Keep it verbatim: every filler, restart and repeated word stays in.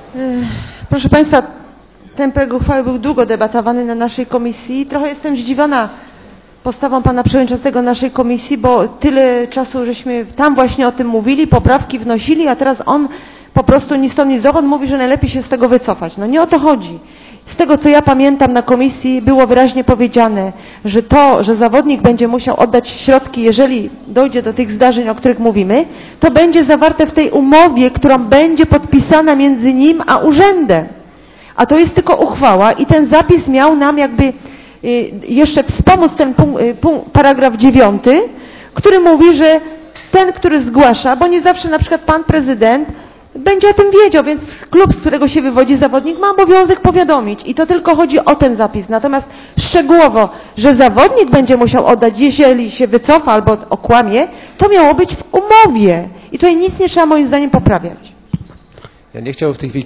Proszę Państwa, ten projekt uchwały był długo debatowany na naszej komisji. Trochę jestem zdziwiona postawą Pana Przewodniczącego naszej komisji, bo tyle czasu żeśmy tam właśnie o tym mówili, poprawki wnosili, a teraz on po prostu ni stąd, ni zowąd mówi, że najlepiej się z tego wycofać. No nie o to chodzi. Z tego, co ja pamiętam na komisji, było wyraźnie powiedziane, że to, że zawodnik będzie musiał oddać środki, jeżeli dojdzie do tych zdarzeń, o których mówimy, to będzie zawarte w tej umowie, która będzie podpisana między nim a urzędem. A to jest tylko uchwała i ten zapis miał nam jakby jeszcze wspomóc ten punkt, punkt, paragraf dziewiąty, który mówi, że ten, który zgłasza, bo nie zawsze na przykład pan prezydent będzie o tym wiedział, więc klub, z którego się wywodzi zawodnik, ma obowiązek powiadomić. I to tylko chodzi o ten zapis. Natomiast szczegółowo, że zawodnik będzie musiał oddać, jeżeli się wycofa albo okłamie, to miało być w umowie. I tutaj nic nie trzeba moim zdaniem poprawiać. Ja nie chciałbym w tej chwili